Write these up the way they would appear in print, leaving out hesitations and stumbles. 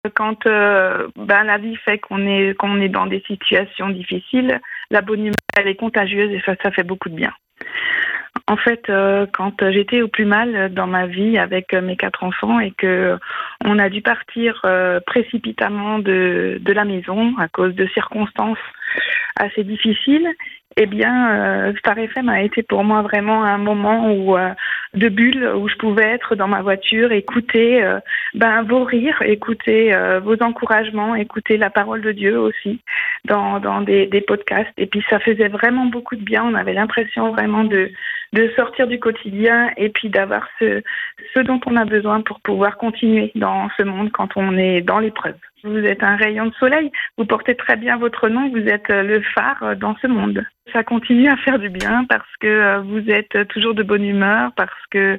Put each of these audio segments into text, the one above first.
Quand la vie fait qu'on est dans des situations difficiles, la bonne humeur, elle est contagieuse et ça fait beaucoup de bien. En fait, quand j'étais au plus mal dans ma vie avec mes 4 enfants et que on a dû partir précipitamment de la maison à cause de circonstances assez difficiles, eh bien, Star FM a été pour moi vraiment un moment de bulle où je pouvais être dans ma voiture, écouter vos rires, écouter vos encouragements, écouter la parole de Dieu aussi dans des podcasts. Et puis ça faisait vraiment beaucoup de bien. On avait l'impression vraiment de sortir du quotidien et puis d'avoir ce dont on a besoin pour pouvoir continuer dans ce monde quand on est dans l'épreuve. Vous êtes un rayon de soleil, vous portez très bien votre nom, vous êtes le phare dans ce monde. Ça continue à faire du bien parce que vous êtes toujours de bonne humeur, parce que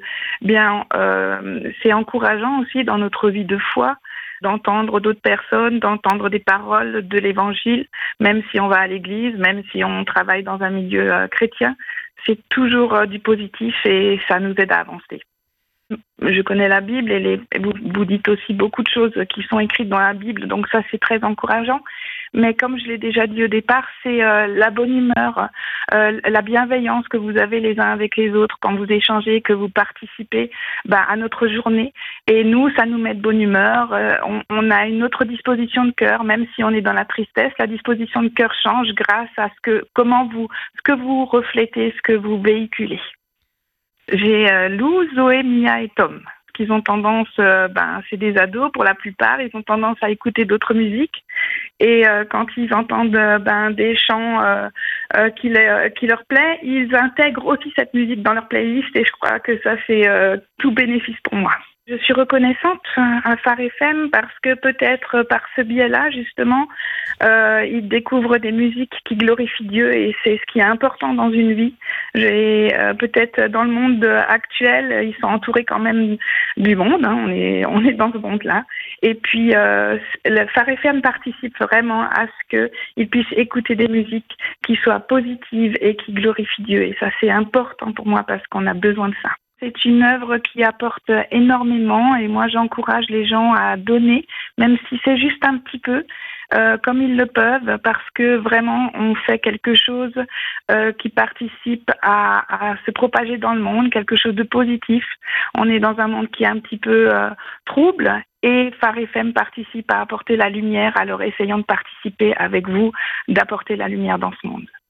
c'est encourageant aussi dans notre vie de foi d'entendre d'autres personnes, d'entendre des paroles de l'Évangile, même si on va à l'église, même si on travaille dans un milieu chrétien. C'est toujours du positif et ça nous aide à avancer. Je connais la Bible et vous dites aussi beaucoup de choses qui sont écrites dans la Bible, donc ça c'est très encourageant. Mais comme je l'ai déjà dit au départ, c'est la bonne humeur, la bienveillance que vous avez les uns avec les autres quand vous échangez, que vous participez à notre journée. Et nous, ça nous met de bonne humeur. On a une autre disposition de cœur, même si on est dans la tristesse. La disposition de cœur change grâce à ce que vous reflétez, ce que vous véhiculez. J'ai Lou, Zoé, Mia et Tom. Ils ont tendance, c'est des ados pour la plupart, ils ont tendance à écouter d'autres musiques. Et quand ils entendent des chants qui leur plaisent, ils intègrent aussi cette musique dans leur playlist et je crois que ça fait tout bénéfice pour moi. Je suis reconnaissante à Phare FM parce que peut-être par ce biais-là, justement, ils découvrent des musiques qui glorifient Dieu et c'est ce qui est important dans une vie. Peut-être dans le monde actuel, ils sont entourés quand même du monde, hein, on est dans ce monde-là. Et puis, le Phare FM participe vraiment à ce qu'ils puissent écouter des musiques qui soient positives et qui glorifient Dieu. Et ça, c'est important pour moi parce qu'on a besoin de ça. C'est une œuvre qui apporte énormément et moi j'encourage les gens à donner, même si c'est juste un petit peu, comme ils le peuvent, parce que vraiment on fait quelque chose qui participe à se propager dans le monde, quelque chose de positif. On est dans un monde qui est un petit peu trouble et Phare FM participe à apporter la lumière, alors essayons de participer avec vous, d'apporter la lumière dans ce monde.